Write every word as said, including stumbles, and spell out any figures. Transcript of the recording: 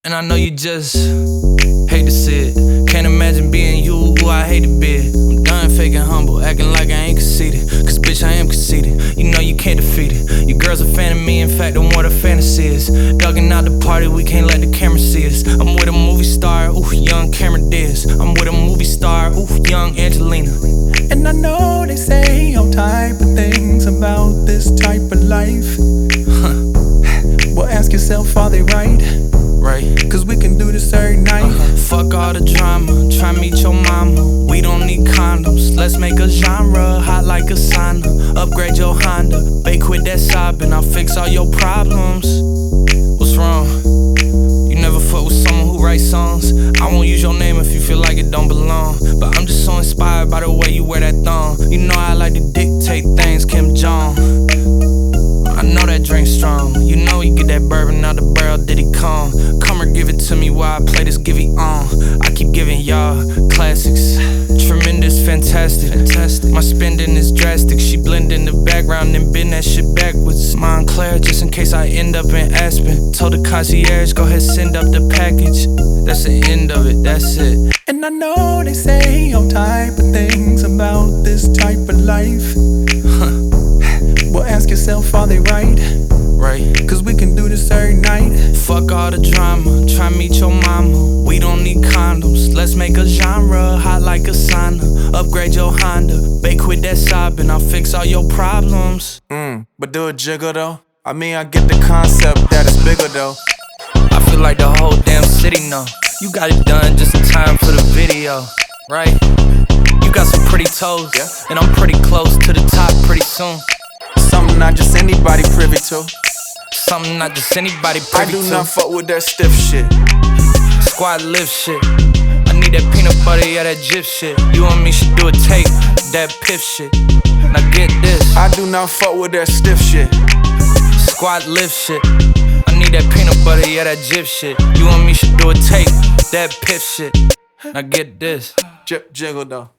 And I know you just hate to see it. Can't imagine being you, who I hate to be. I'm done faking humble, acting like I ain't conceited. Cause bitch, I am conceited. You know you can't defeat it. Your girl's a fan of me, in fact, I'm what a fantasy is. Dugging out the party, we can't let the camera see us. I'm with a movie star, ooh, young Cameron Diaz. I'm with a movie star, ooh, young Angelina. And I know they say all type of things about this type of life. Huh. Well, ask yourself, are they right? Right. Cause we can do this every night. uh-huh. Fuck all the drama, try meet your mama. We don't need condoms, let's make a genre. Hot like a sauna, upgrade your Honda. Bae, quit that sobbing, I'll fix all your problems. What's wrong? You never fuck with someone who writes songs. I won't use your name if you feel like it don't belong. But I'm just so inspired by the way you wear that thong. You know I like to dictate things, Kim Jong. I know that drink strong. You know he get that bourbon out the barrel, did he come? Come or give it to me while I play this givey on. I keep giving y'all classics. Tremendous, fantastic, fantastic. My spending is drastic. She blend in the background and bend that shit backwards. Montclair, just in case I end up in Aspen. Told the concierge, go ahead, send up the package. That's the end of it, that's it. And I know they say all type of things about this type of life. Huh. Well, ask yourself, are they right? Right. Cause we can do this every night. Fuck all the drama, try meet your mama. We don't need condoms, let's make a genre. Hot like a sauna, upgrade your Honda. Bae, quit that sobbing, I'll fix all your problems. Mm, but do a jiggle though. I mean, I get the concept that it's bigger though. I feel like the whole damn city know. You got it done just in time for the video, right? You got some pretty toes, yeah. And I'm pretty close to the top pretty soon. Something not just anybody privy to. Something not just anybody privy to. I do not fuck with that stiff shit. Squad lift shit. I need that peanut butter, yeah, that jip shit. You and me should do a tape, that piff shit. Now get this. I do not fuck with that stiff shit. Squad lift shit. I need that peanut butter, yeah, that jip shit. You and me should do a tape, that piff shit. Now get this. Jip jiggle though.